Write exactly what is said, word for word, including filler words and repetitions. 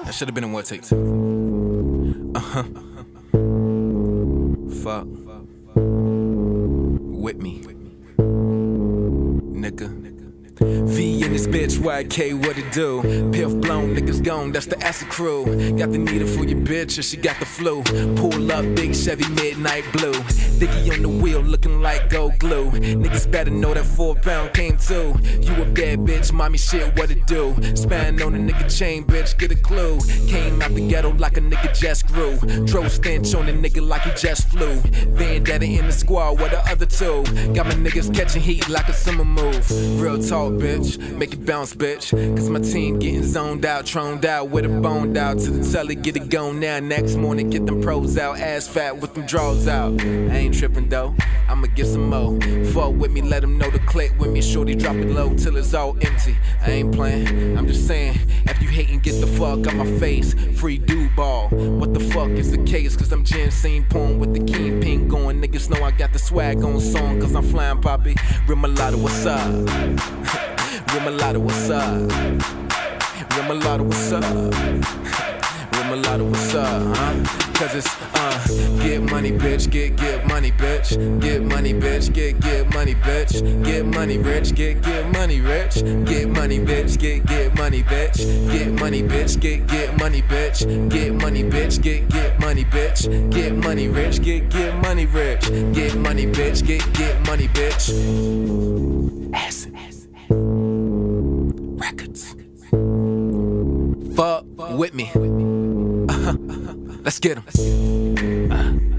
That should have been in one take two. Uh huh. Fuck with me, nigga. V in this bitch, Y K, what it do? Piff blown, niggas gone, that's the acid crew. Got the needle for your bitch, or she got the flu. Pull up, big Chevy, midnight blue. Diggy on the wheel, looking like gold glue. Niggas better know that four pound came too. You a bad bitch, mommy shit, what it do? Span on a nigga chain, bitch, get a clue. Came out the ghetto like a nigga just grew. Drove stench on a nigga like he just flew. Vendetta in the squad, what the other two? Got my niggas catching heat like a summer move. Real talk, bitch, make it bounce, bitch. Cause my team getting zoned out, troned out with a boned out. To the telly, get it gone now. Next morning, get them pros out. Ass fat with them draws out. I ain't tripping though, I'ma get some more. Fuck with me, let them know to click with me. Shorty drop it low till it's all empty. I ain't playing, I'm just saying. If you hatin', get the fuck out my face. Free dude ball. What the fuck is the case? Cause I'm ginseng porn with the kingpin going. Niggas know I got the swag on song. Cause I'm flying poppy. Real mulatto, what's up? Real mulatto, what's up? Real mulatto, what's up? Real mulatto, what's up, huh? Cause it's, uh, get money, bitch, get, get money, bitch. Get money, bitch, get, get money, bitch. Get money, rich, get, get money, rich. Get money, bitch, get, get money, bitch. Get money, bitch, get, get money, bitch. Get money, bitch, get, get money, bitch. Get money, rich, get, get money, rich. Get money, bitch, get, get money, bitch. Acid. Records. Fuck with me. Uh-huh. Let's get 'em. Uh.